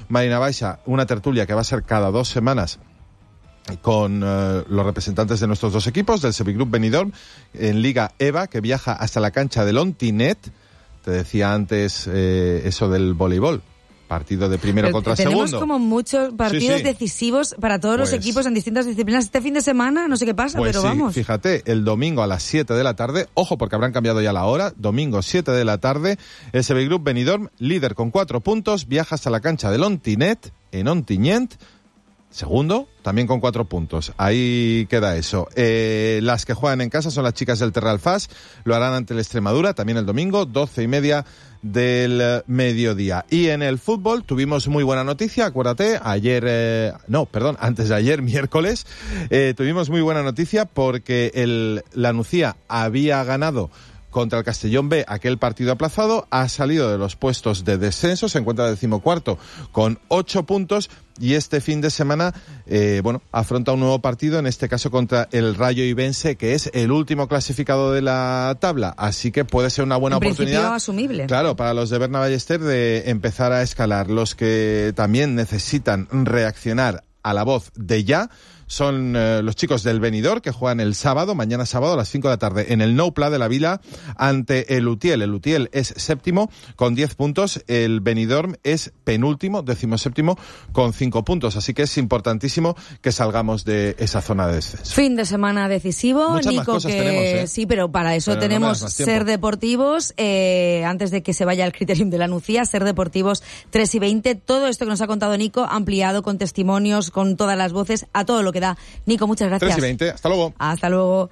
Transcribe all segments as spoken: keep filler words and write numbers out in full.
Marina Baixa, una tertulia que va a ser cada dos semanas con uh, los representantes de nuestros dos equipos, del Sevigroup Benidorm, en Liga EVA, que viaja hasta la cancha del Ontinet. Te decía antes eh, eso del voleibol. Partido de primero Pero contra tenemos segundo. Tenemos como muchos partidos sí, sí. decisivos para todos pues, los equipos en distintas disciplinas. Este fin de semana, no sé qué pasa, pues pero sí, vamos. Fíjate, el domingo a las siete de la tarde, ojo porque habrán cambiado ya la hora, domingo siete de la tarde, el Sevigroup Benidorm, líder con cuatro puntos, viaja hasta la cancha del Ontinet, en Ontinyent, segundo, también con cuatro puntos. Ahí queda eso. Eh, las que juegan en casa son las chicas del Terralfás, lo harán ante el Extremadura, también el domingo, doce y media del mediodía. Y en el fútbol tuvimos muy buena noticia, acuérdate, ayer, eh, no, perdón, antes de ayer, miércoles, eh, tuvimos muy buena noticia porque el la Nucía había ganado contra el Castellón B aquel partido aplazado, ha salido de los puestos de descenso, se encuentra decimocuarto con ocho puntos y este fin de semana, eh, bueno, afronta un nuevo partido, en este caso contra el Rayo Ibense, que es el último clasificado de la tabla, así que puede ser una buena en oportunidad. Asumible. Claro, para los de Berna Ballester de empezar a escalar. Los que también necesitan reaccionar a la voz de ya son eh, los chicos del Benidorm, que juegan el sábado, mañana sábado a las cinco de la tarde, en el Nou Pla de la Vila, ante el Utiel. El Utiel es séptimo con diez puntos, el Benidorm es penúltimo, decimoséptimo, con cinco puntos. Así que es importantísimo que salgamos de esa zona de descenso. Fin de semana decisivo, Muchas Nico, más cosas que tenemos, ¿eh? sí, pero para eso pero tenemos no Ser Deportivos, eh, antes de que se vaya el Criterium de la Nucía, Ser Deportivos tres y veinte, todo esto que nos ha contado Nico, ampliado con testimonios, con todas las voces, a todo lo que da. Nico, muchas gracias. tres y veinte, hasta luego. Hasta luego.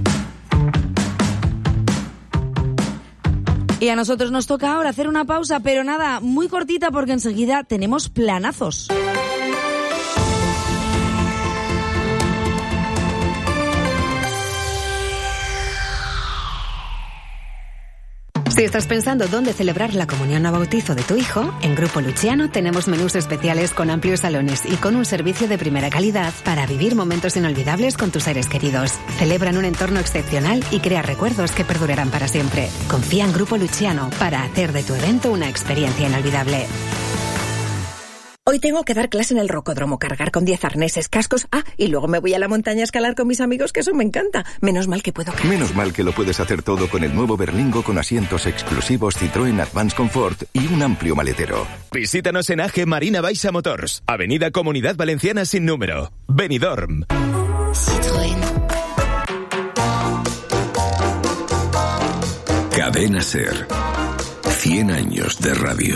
Y a nosotros nos toca ahora hacer una pausa, pero nada, muy cortita porque enseguida tenemos planazos. Si estás pensando dónde celebrar la comunión o bautizo de tu hijo, en Grupo Luciano tenemos menús especiales con amplios salones y con un servicio de primera calidad para vivir momentos inolvidables con tus seres queridos. Celebra en un entorno excepcional y crea recuerdos que perdurarán para siempre. Confía en Grupo Luciano para hacer de tu evento una experiencia inolvidable. Hoy tengo que dar clase en el rocódromo, cargar con diez arneses, cascos, ah, y luego me voy a la montaña a escalar con mis amigos, que eso me encanta. Menos mal que puedo cargar. Menos mal que lo puedes hacer todo con el nuevo Berlingo con asientos exclusivos Citroën Advance Comfort y un amplio maletero. Visítanos en A G Marina Baixa Motors, Avenida Comunidad Valenciana sin número, Benidorm. Citroën. Cadena Ser. cien años de radio.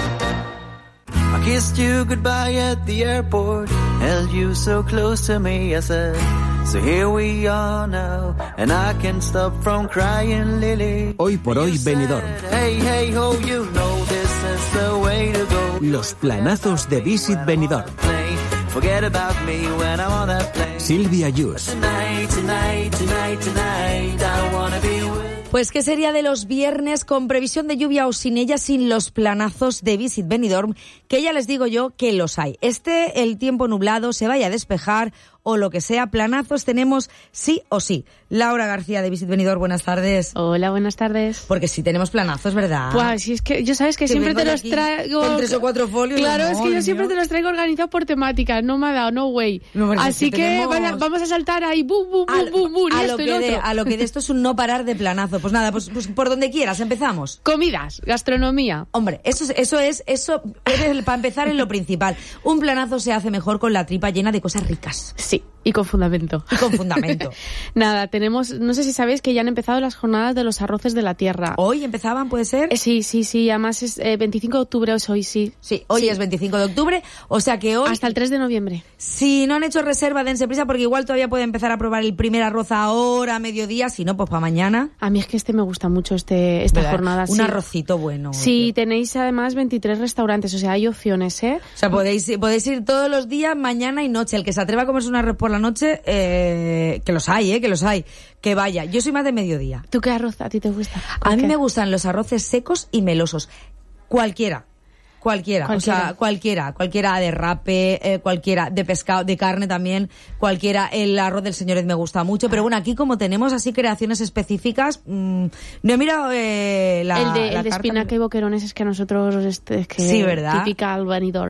I kissed you goodbye at the airport, held you so close to me, I said, so here we are now, and I can't stop from crying, Lily. Hoy por hoy, Benidorm. Hey, hey, ho, you know this is the way to go. Los planazos de Visit Benidorm. Forget about me when I'm on that plane. Silvia Yus. Tonight, tonight, tonight, tonight, I wanna be with. Pues ¿qué sería de los viernes con previsión de lluvia o sin ella, sin los planazos de Visit Benidorm? Que ya les digo yo que los hay. Esté el tiempo nublado, se vaya a despejar o lo que sea, planazos tenemos sí o sí. Laura García de Visit Benidorm, buenas tardes. Hola, buenas tardes. Porque sí tenemos planazos, ¿verdad? Pues si es que yo sabes que, que siempre te los traigo... Con tres o cuatro folios. Claro, no, es que yo mío. siempre te los traigo organizados por temática, no me ha dado, no way. No, Así que, tenemos... que vaya, vamos a saltar ahí, bum, bum, bum, bum, bum, a, y lo esto y que lo de, otro. a lo que de esto es un no parar de planazo. Pues nada, pues, pues por donde quieras, empezamos. Comidas, gastronomía. Hombre, eso es, eso es, eso es para empezar en lo principal. Un planazo se hace mejor con la tripa llena de cosas ricas. Sí, y con fundamento. Y con fundamento. Nada, tenemos, no sé si sabéis que ya han empezado las jornadas de los arroces de la tierra. ¿Hoy empezaban, puede ser? Eh, sí, sí, sí, además es eh, veinticinco de octubre, es hoy, sí. Sí, hoy sí. es veinticinco de octubre, o sea que hoy... Hasta el tres de noviembre. Si no han hecho reserva, dense prisa, porque igual todavía puede empezar a probar el primer arroz ahora, a mediodía, si no, pues para mañana. A mí es que este me gusta mucho, este esta ¿verdad? jornada. Un sí. arrocito bueno. Sí, tío. Tenéis además veintitrés restaurantes, o sea, hay opciones, ¿eh? O sea, podéis, podéis ir todos los días, mañana y noche. El que se atreva a comerse un arroz por la noche, eh, que los hay, ¿eh? Que los hay. Que vaya. Yo soy más de mediodía. ¿Tú qué arroz a ti te gusta? A mí qué? me gustan los arroces secos y melosos. Cualquiera. Cualquiera, cualquiera, o sea, cualquiera, cualquiera de rape, eh, cualquiera de pescado, de carne también, cualquiera, el arroz del señoret me gusta mucho, pero bueno, aquí como tenemos así creaciones específicas, mmm, no he mirado eh, la El de, la el de espinaca y boquerones es que a nosotros es, es que sí, ¿verdad? Típica al Benidorm.